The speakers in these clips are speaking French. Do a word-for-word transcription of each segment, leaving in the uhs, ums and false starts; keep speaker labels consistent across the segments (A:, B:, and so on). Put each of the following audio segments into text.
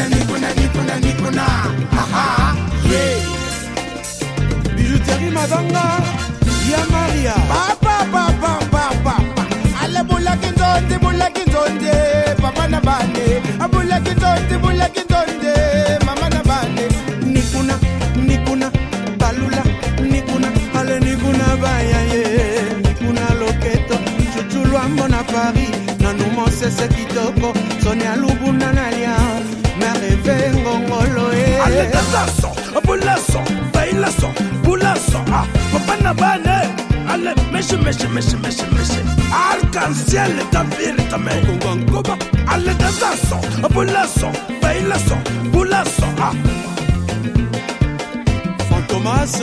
A: nikuna nikuna nikuna aha yeah
B: bijouterie madanga ya Maria
A: papa papa papa ale bulaki nzonde bulaki nzonde papa na bane abulaki nzonde bulaki nzonde mama na bane
B: nikuna nikuna balula nikuna ale nikuna baya ye nikuna loketo chuchulwa mbona Paris nanu mosese kitoko sonia lubuna nalia mereve ngongolo e
C: ale tazaso bulaso bailaso bulaso ah papa na bane ale meshi meshi meshi meshi meshi arc-en-ciel taviri tame
B: kongoba
C: ale tazaso bulaso bailaso bulaso ah
B: Fantomas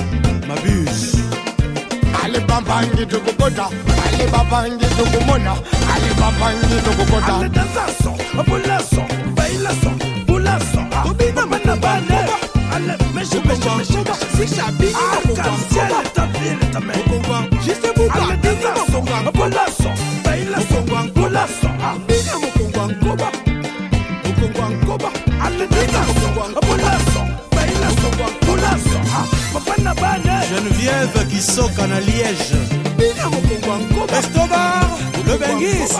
B: Mabus
A: ale bambangi dugogoda ale bambangi dugumona ale bambangi dugogoda
C: ale tazaso bulaso bailaso bulaso ah papa na bane ale meshi meshi meshi
B: si chabini
C: arc-en-ciel taviri tame
B: juste buka
C: ale tazaso bulaso bailaso bulaso ah
B: bina mukongwa ngoba mukongwa ngoba
C: ale tazaso bulaso bailaso bulaso ah papa na bane
B: Geneviève qui soka na Liège bina mukongwa ngoba Estobar le Bengis.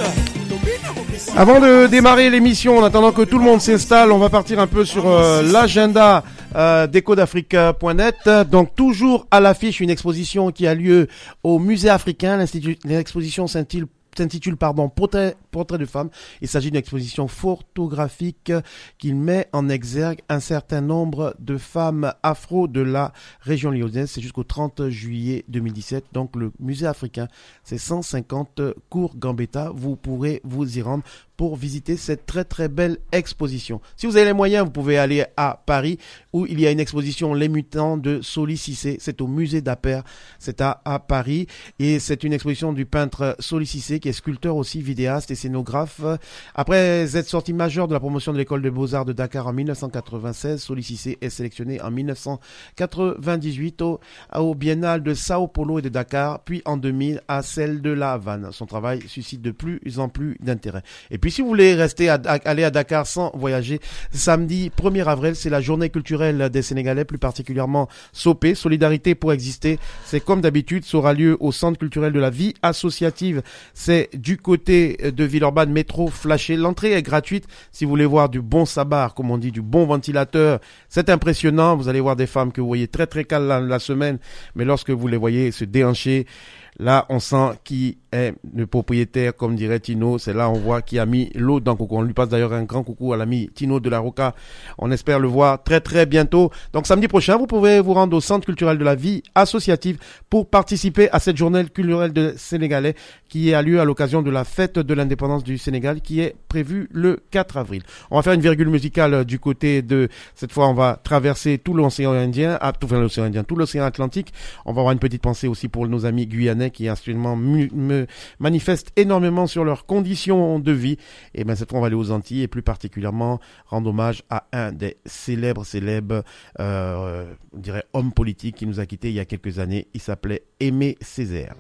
D: Avant de démarrer l'émission, en attendant que tout le monde s'installe, on va partir un peu sur euh, l'agenda euh, déco d'afrique point net. Donc toujours à l'affiche une exposition qui a lieu au Musée africain. L'exposition s'intitule s'intitule pardon portrait, portrait de femme. Il s'agit d'une exposition photographique qui met en exergue un certain nombre de femmes afro de la région lyonnaise. C'est jusqu'au trente juillet deux mille dix-sept. Donc le musée africain, c'est cent cinquante cours Gambetta. Vous pourrez vous y rendre pour visiter cette très très belle exposition. Si vous avez les moyens, vous pouvez aller à Paris où il y a une exposition Les Mutants de Soli Cissé. C'est au musée d'Aper, c'est à, à Paris et c'est une exposition du peintre Soli Cissé qui est sculpteur aussi, vidéaste et scénographe. Après être sorti majeur de la promotion de l'école de beaux-arts de Dakar en dix-neuf cent quatre-vingt-seize, Soli Cissé est sélectionné en dix-neuf cent quatre-vingt-dix-huit au, au Biennale de Sao Paulo et de Dakar, puis en deux mille à celle de La Havane. Son travail suscite de plus en plus d'intérêt. Et puis si vous voulez rester à, à, aller à Dakar sans voyager, samedi premier avril, c'est la journée culturelle des Sénégalais, plus particulièrement Sopé, Solidarité pour exister. C'est comme d'habitude, ça aura lieu au Centre culturel de la vie associative. C'est du côté de Villeurbanne, métro Flashé. L'entrée est gratuite. Si vous voulez voir du bon sabar, comme on dit, du bon ventilateur, c'est impressionnant. Vous allez voir des femmes que vous voyez très très calmes la, la semaine, mais lorsque vous les voyez se déhancher, là, on sent qui est le propriétaire, comme dirait Tino. C'est là on voit qui a mis l'eau dans le coucou. On lui passe d'ailleurs un grand coucou à l'ami Tino de la Roca. On espère le voir très très bientôt. Donc samedi prochain, vous pouvez vous rendre au Centre culturel de la vie associative pour participer à cette journée culturelle de Sénégalais qui a lieu à l'occasion de la fête de l'indépendance du Sénégal qui est prévue le quatre avril. On va faire une virgule musicale du côté de, cette fois on va traverser tout l'océan Indien, ah, tout, enfin, l'océan Indien, tout l'océan Atlantique. On va avoir une petite pensée aussi pour nos amis guyanais qui actuellement mu- me manifestent énormément sur leurs conditions de vie. Et bien cette fois on va aller aux Antilles et plus particulièrement rendre hommage à un des célèbres célèbres euh, on dirait homme politique qui nous a quittés il y a quelques années. Il s'appelait Aimé Césaire.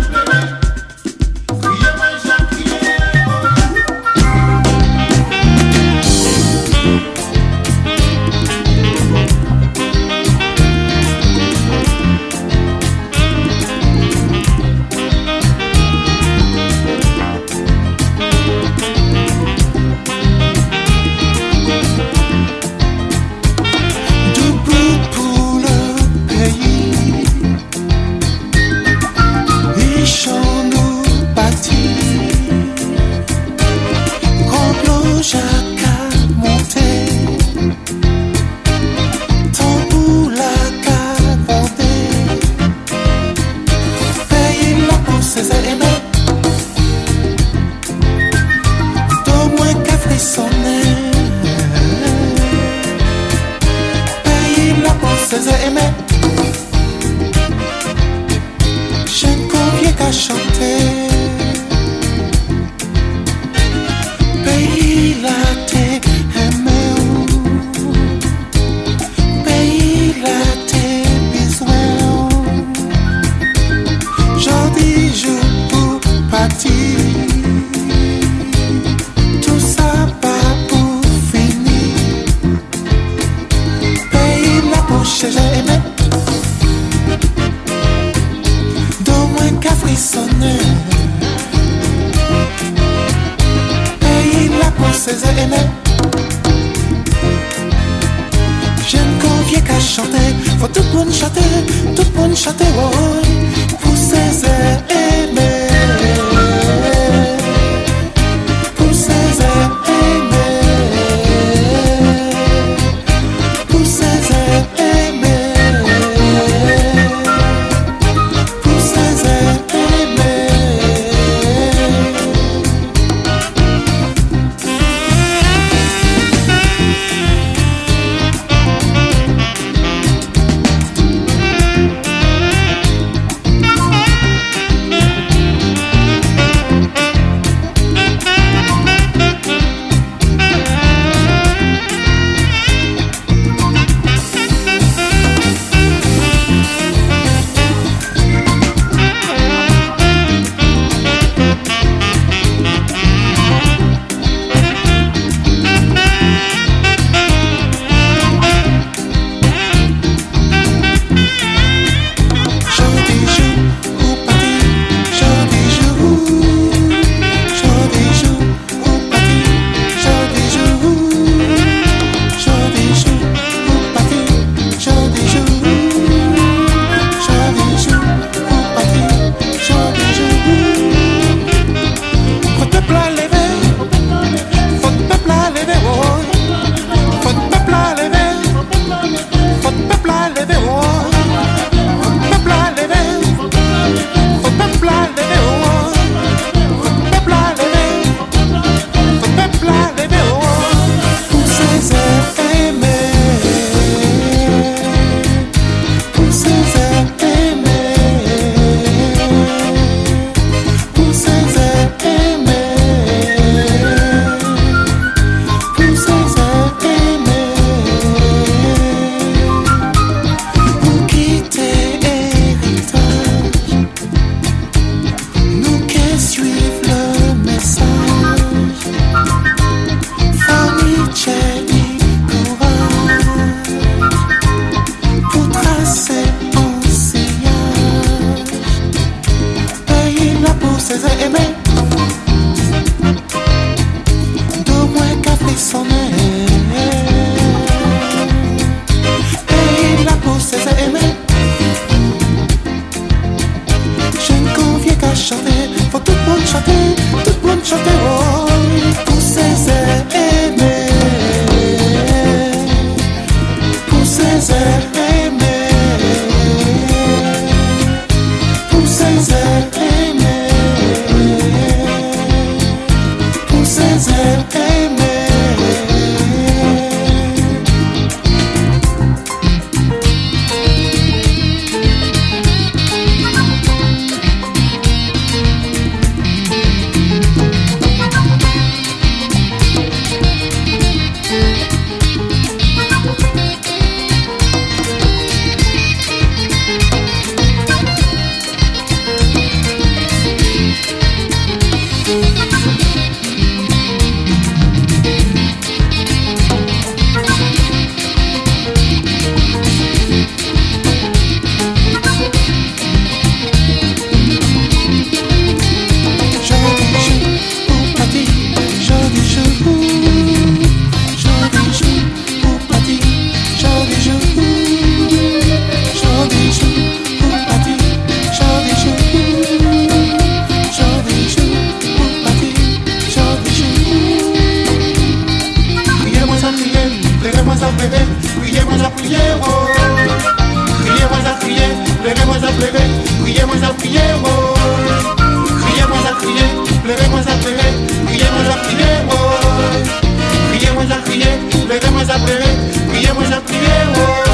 E: Criez-moi, qu'à chanter. Pays là t'es aimé, pays là t'es besoin. Jodi jour pour partir, tout ça pas pour finir. Pays là pour chez j'ai aimé, d'au moins qu'à frissonner. Pays là pour ses aimés, j'aime convier qu'à chanter, faut tout le monde chanter, tout le monde chanter, oh, pour ses aimés, pour ses aimés, pour ses aimés, pour ses aimés.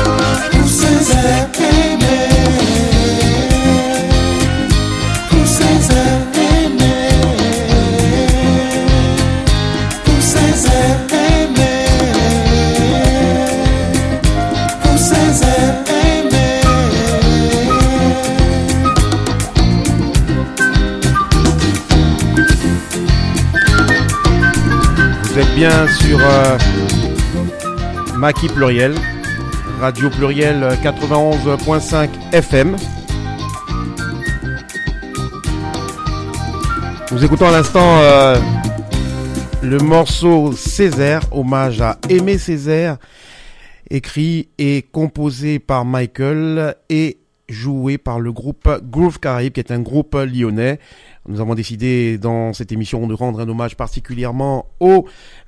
E: Pour
D: bien sur euh, Maki Pluriel, Radio Pluriel quatre-vingt-onze point cinq F M. Nous écoutons à l'instant euh, le morceau Césaire, hommage à Aimé Césaire, écrit et composé par Michael et joué par le groupe Groove Caraïbe, qui est un groupe lyonnais. Nous avons décidé dans cette émission de rendre un hommage particulièrement aux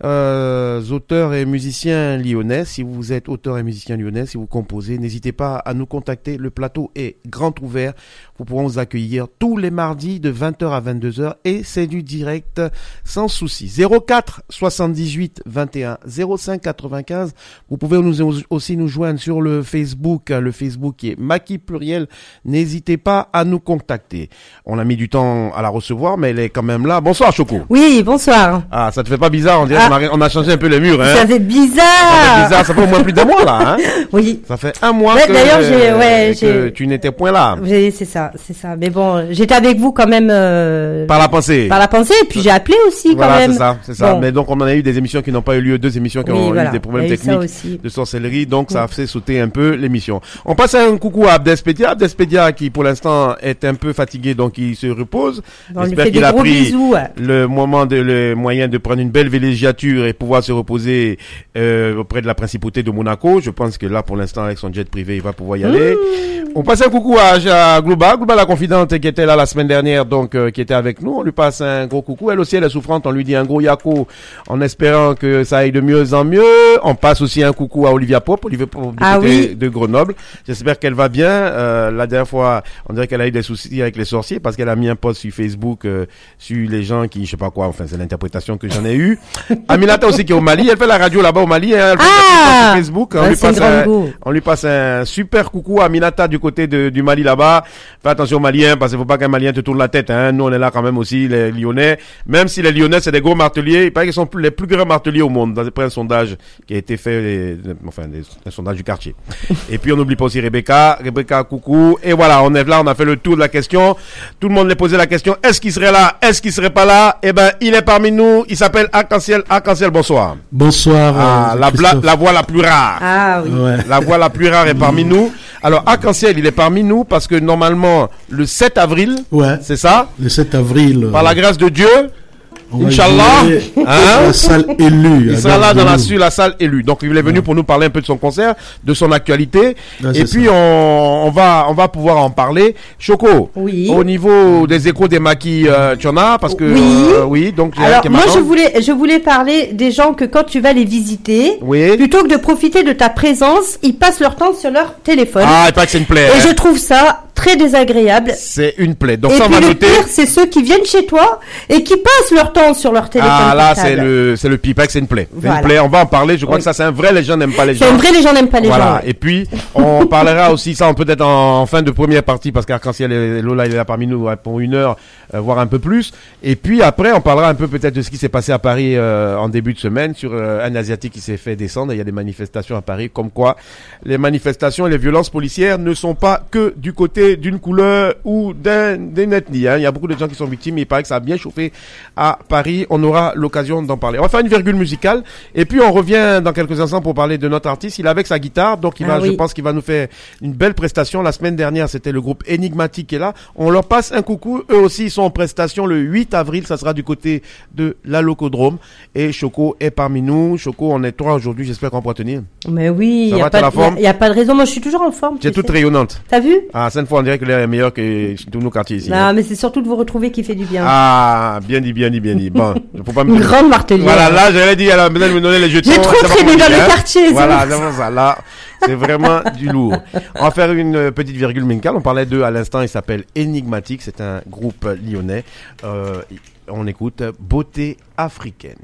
D: euh, auteurs et musiciens lyonnais. Si vous êtes auteur et musicien lyonnais, si vous composez, n'hésitez pas à nous contacter. Le plateau est grand ouvert. Vous pourrez vous accueillir tous les mardis de vingt heures à vingt-deux heures et c'est du direct sans souci. zéro quatre soixante-dix-huit vingt et un zéro cinq quatre-vingt-quinze. Vous pouvez nous aussi nous joindre sur le Facebook, le Facebook qui est Maki Pluriel. N'hésitez pas à nous contacter. On a mis du temps à la recevoir, mais elle est quand même là. Bonsoir Choco.
F: Oui, bonsoir.
D: Ah, ça te fait pas bizarre? On dirait
F: ah.
D: qu'on a, on a changé un peu les murs, hein?
F: Ça fait bizarre.
D: Ça fait bizarre. Ça fait au moins plus d'un mois, là, hein?
F: Oui.
D: Ça fait un mois
F: ouais,
D: que,
F: d'ailleurs, j'ai, ouais,
D: que
F: j'ai...
D: tu n'étais point là.
F: J'ai, c'est ça, c'est ça. Mais bon, j'étais avec vous quand même, euh...
D: Par la pensée.
F: Par la pensée, et puis j'ai appelé aussi quand
D: voilà,
F: même.
D: c'est ça, c'est ça.
F: Bon.
D: Mais donc, on en a eu des émissions qui n'ont pas eu lieu, deux émissions qui
F: oui,
D: ont
F: voilà.
D: eu des problèmes techniques de sorcellerie, donc ça a fait sauter un peu l'émission. On passe un coucou à Abdespedia. Abdespedia qui, pour l'instant, est un peu fatigué, donc il se repose.
F: On
D: J'espère
F: lui fait
D: qu'il
F: des
D: a
F: gros
D: pris
F: bisous.
D: le moment de, le moyen de prendre une belle villégiature et pouvoir se reposer, euh, auprès de la principauté de Monaco. Je pense que là, pour l'instant, avec son jet privé, il va pouvoir y aller. Mmh. On passe un coucou à, à Glouba. Glouba, la confidente qui était là la semaine dernière, donc, euh, qui était avec nous. On lui passe un gros coucou. Elle aussi, elle est souffrante. On lui dit un gros yako en espérant que ça aille de mieux en mieux. On passe aussi un coucou à Olivia Pop, Olivia Pop du
F: ah,
D: côté
F: oui.
D: de Grenoble. J'espère qu'elle va bien. Euh, la dernière fois, on dirait qu'elle a eu des soucis avec les sorciers parce qu'elle a mis un post sur Facebook, euh, sur les gens qui, je sais pas quoi, enfin, c'est l'interprétation que j'en ai eue. Aminata aussi qui est au Mali. Elle fait la radio là-bas au Mali. Hein, elle fait
F: ah
D: sur Facebook. On,
F: ouais,
D: lui passe un,
F: goût.
D: on lui passe un super coucou à Aminata du côté de, du Mali là-bas. Fais attention aux Maliens parce qu'il faut pas qu'un Malien te tourne la tête, hein. Nous, on est là quand même aussi, les Lyonnais. Même si les Lyonnais, c'est des gros marteliers, il paraît qu'ils sont plus, les plus grands marteliers au monde, d'après un sondage qui a été fait, les, enfin, des, un sondage du quartier. Et puis, on n'oublie pas aussi Rebecca. Rebecca, coucou. Et voilà, on est là, on a fait le tour de la question. Tout le monde lui posait la question, est-ce qu'il serait là? Est-ce qu'il serait pas là? Eh ben, il est parmi nous. Il s'appelle Arc-en-Ciel. Arc-en-Ciel, bonsoir.
G: Bonsoir.
D: Ah,
G: euh,
D: la, bla, la voix la plus rare.
F: Ah oui.
G: Ouais.
D: La voix la plus rare est parmi nous. Alors, Arc-en-Ciel, il est parmi nous parce que normalement, le sept avril,
G: Ouais.
D: c'est ça?
G: Le sept avril.
D: Par la grâce de Dieu,
G: on va
D: Inch'Allah,
G: jouer
D: hein?
G: la salle élue.
D: il sera là dans la, sur la salle élue. Donc, il est venu pour nous parler un peu de son concert, de son actualité.
G: Ouais,
D: et puis,
G: ça.
D: on, on va, on va pouvoir en parler. Choco,
F: Oui.
D: au niveau des échos des maquis, euh, tu en as? Parce que,
F: Oui.
D: euh, oui, donc,
F: Alors,
D: qui est
F: moi,
D: marrant.
F: je voulais, je voulais parler des gens que quand tu vas les visiter,
D: Oui.
F: plutôt que de profiter de ta présence, ils passent leur temps sur leur téléphone.
D: Ah, il paraît que c'est une plaie.
F: Et
D: hein.
F: je trouve ça très désagréable.
D: C'est une plaie. Donc,
F: et
D: ça, on
F: puis
D: va
F: le
D: noter.
F: pire, c'est ceux qui viennent chez toi et qui passent leur temps sur leur téléphone
D: Ah, là,
F: portable.
D: c'est le, c'est le pipe, c'est une plaie. C'est
F: Voilà.
D: une plaie. On va en parler. Je crois
F: Oui.
D: que ça, c'est un vrai, les gens n'aiment pas les gens.
F: C'est un vrai, les gens n'aiment pas les
D: Voilà.
F: gens. ouais.
D: Et puis, on parlera aussi, ça, on peut-être en, en fin de première partie, parce qu'Arc-en-Ciel et Lola, il est là parmi nous ouais, pour une heure, euh, voire un peu plus. Et puis, après, on parlera un peu peut-être de ce qui s'est passé à Paris euh, en début de semaine sur euh, un Asiatique qui s'est fait descendre. Il y a des manifestations à Paris, comme quoi les manifestations et les violences policières ne sont pas que du côté d'une couleur ou d'un, d'une ethnie. Hein. Il y a beaucoup de gens qui sont victimes, mais il paraît que ça a bien chauffé à Paris. On aura l'occasion d'en parler. On va faire une virgule musicale, et puis on revient dans quelques instants pour parler de notre artiste. Il est avec sa guitare, donc il
F: Ah
D: va,
F: oui.
D: je pense qu'il va nous faire une belle prestation. La semaine dernière, c'était le groupe Énigmatique qui est là. On leur passe un coucou. Eux aussi, ils sont en prestation le huit avril. Ça sera du côté de la Locodrome. Et Choco est parmi nous. Choco, on est trois aujourd'hui. J'espère qu'on pourra tenir.
F: Mais oui,
D: Ça
F: il n'y
D: va,
F: a,
D: t'as
F: pas
D: la
F: de- y a-
D: forme
F: y a pas de raison. Moi, je suis toujours en forme.
D: Tu es
F: tu
D: toute
F: sais.
D: rayonnante.
F: T'as vu?
D: Ah, cette fois, on dirait que l'air est meilleur que tous nos quartiers ici.
F: Non, mais c'est surtout de vous retrouver qui fait du bien.
D: Ah, bien dit, bien dit, bien dit. Bon, faut pas me
F: Une grande martelière.
D: Voilà, là, j'allais dire, alors, maintenant, me donner les jetons.
F: J'ai trop
D: ça va
F: traîné
D: pas
F: dans
D: me
F: le
D: dire, hein.
F: quartier, c'est
D: Voilà,
F: pour
D: c'est pour ça. Là, c'est vraiment du lourd. On va faire une euh, petite virgule musicale. On parlait d'eux à l'instant. Il s'appelle Énigmatique. C'est un groupe lyonnais. Euh, on écoute Beauté africaine.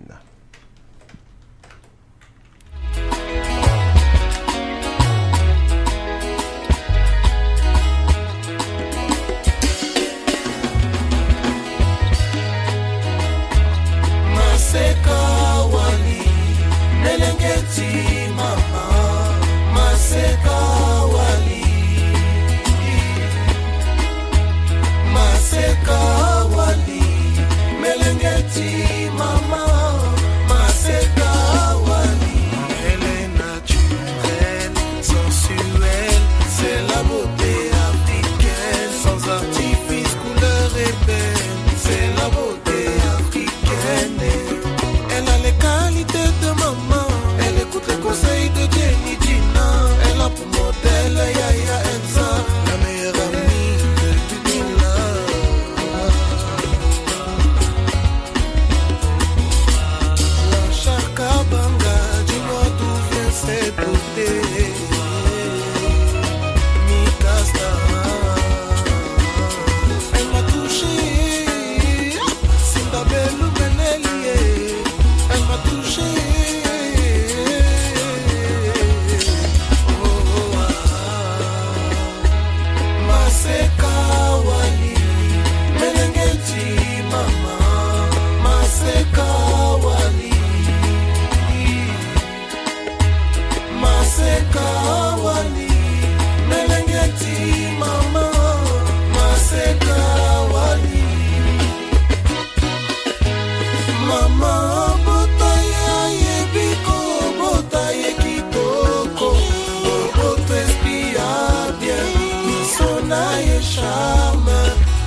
E: Maseka wali melengeti mama Maseka wali Maseka wali melengeti mama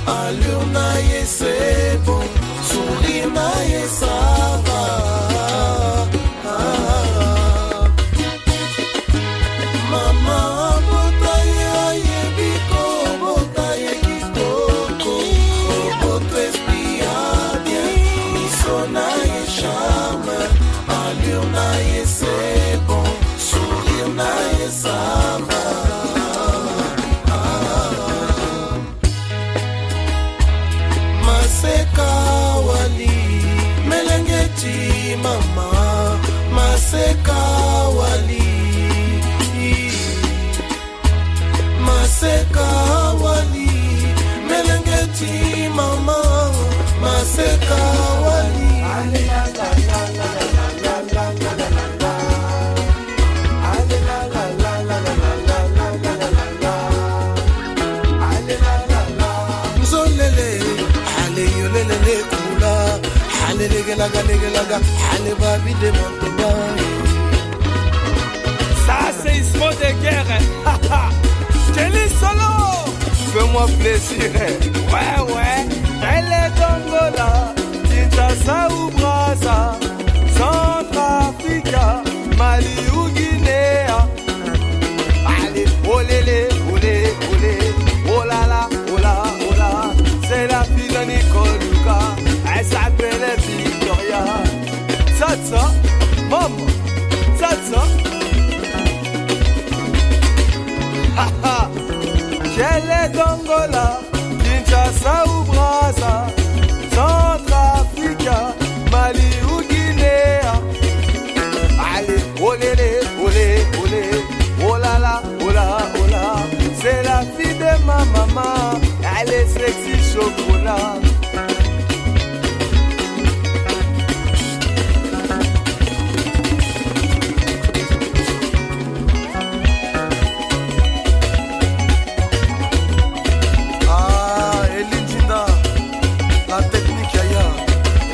E: allure naïe c'est bon, sourire naïe ça va. Ah, maman botaye yebiko botaye kitoko, boto esprit bien, miso naïe charme, allure naïe c'est bon, sourire naïe ça va. Maseka wali melengeti mama, maseka wali, maseka wali melengeti mama, maseka wali.
H: Ça c'est Ismo de guerre. Kelly Solo, fais-moi plaisir. Ouais ouais, elle est d'Angola, Kinshasa ou Brazza, Centrafrica, Mali ou Guinée. Allez, olélé, olé, olé, oh là là, oh là, oh là, c'est la fille de Nicole Luca. Elle s'appelle Victoria. Tata, maman, tata. Haha, qu'elle est d'Angola, Kinshasa ou Brazza, Centrafrica, Mali ou Guinée. Allez, olélé, olé, olé, oh là là, oh là, oh là, c'est la fille de ma maman. Elle est sexy chocolat.